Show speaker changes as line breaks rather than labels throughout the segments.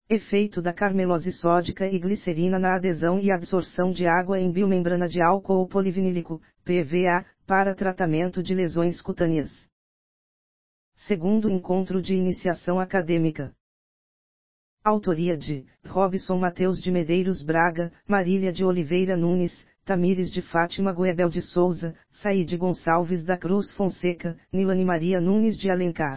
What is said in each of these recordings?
Efeito da carmelose sódica e glicerina na adesão e absorção de água em biomembrana de álcool polivinílico, PVA, para tratamento de lesões cutâneas. Segundo encontro de iniciação acadêmica. Autoria de Robson Mateus de Medeiros Braga, Marília de Oliveira Nunes, Tamires de Fátima Goebel de Souza, Saíde Gonçalves da Cruz Fonseca, Nilane Maria Nunes de Alencar.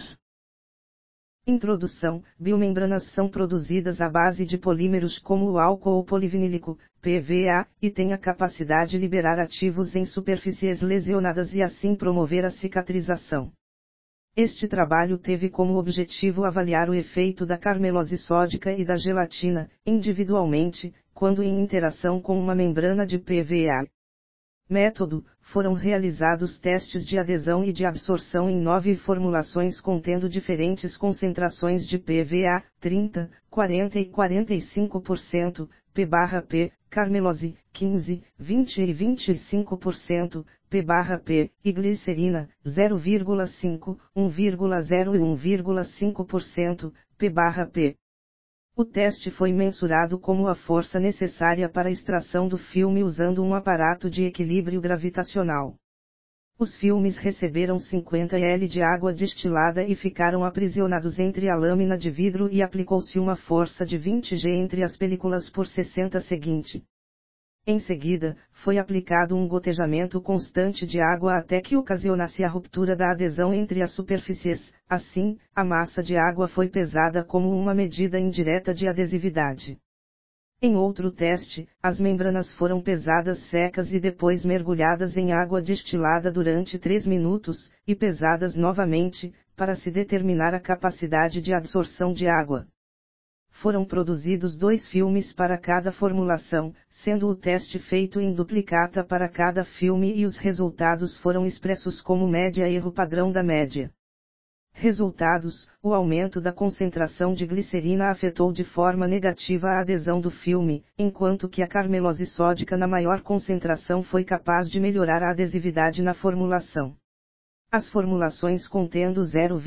Introdução: biomembranas são produzidas à base de polímeros como o álcool polivinílico, PVA, e têm a capacidade de liberar ativos em superfícies lesionadas e assim promover a cicatrização. Este trabalho teve como objetivo avaliar o efeito da carmelose sódica e da gelatina, individualmente, quando em interação com uma membrana de PVA. Método: foram realizados testes de adesão e de absorção em 9 formulações contendo diferentes concentrações de PVA, 30, 40 e 45%, P/P, carmelose, 15, 20 e 25%, P/P, e glicerina, 0,5, 1,0 e 1,5%, P/P. O teste foi mensurado como a força necessária para a extração do filme usando um aparato de equilíbrio gravitacional. Os filmes receberam 50 ml de água destilada e ficaram aprisionados entre a lâmina de vidro e aplicou-se uma força de 20 G entre as películas por 60 seguinte. Em seguida, foi aplicado um gotejamento constante de água até que ocasionasse a ruptura da adesão entre as superfícies. Assim, a massa de água foi pesada como uma medida indireta de adesividade. Em outro teste, as membranas foram pesadas secas e depois mergulhadas em água destilada durante 3 minutos, e pesadas novamente, para se determinar a capacidade de absorção de água. Foram produzidos 2 filmes para cada formulação, sendo o teste feito em duplicata para cada filme e os resultados foram expressos como média erro padrão da média. Resultados: o aumento da concentração de glicerina afetou de forma negativa a adesão do filme, enquanto que a carmelose sódica na maior concentração foi capaz de melhorar a adesividade na formulação. As formulações contendo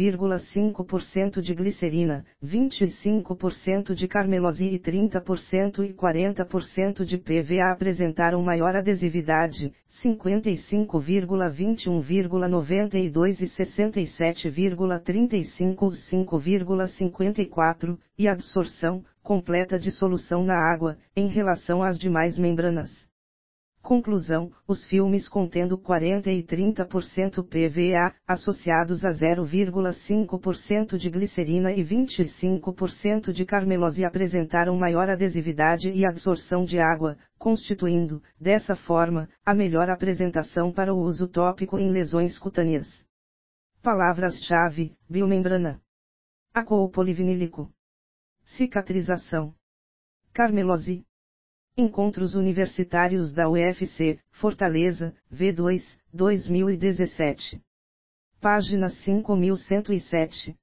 0,5% de glicerina, 25% de carmelose e 30% e 40% de PVA apresentaram maior adesividade, 55,21,92 e 67,35 5,54, e absorção completa de solução na água, em relação às demais membranas. Conclusão: os filmes contendo 40 e 30% PVA, associados a 0,5% de glicerina e 25% de carmelose apresentaram maior adesividade e absorção de água, constituindo, dessa forma, a melhor apresentação para o uso tópico em lesões cutâneas. Palavras-chave: biomembrana, álcool polivinílico, cicatrização, carmelose. Encontros Universitários da UFC, Fortaleza, V2, 2017. Página 5107.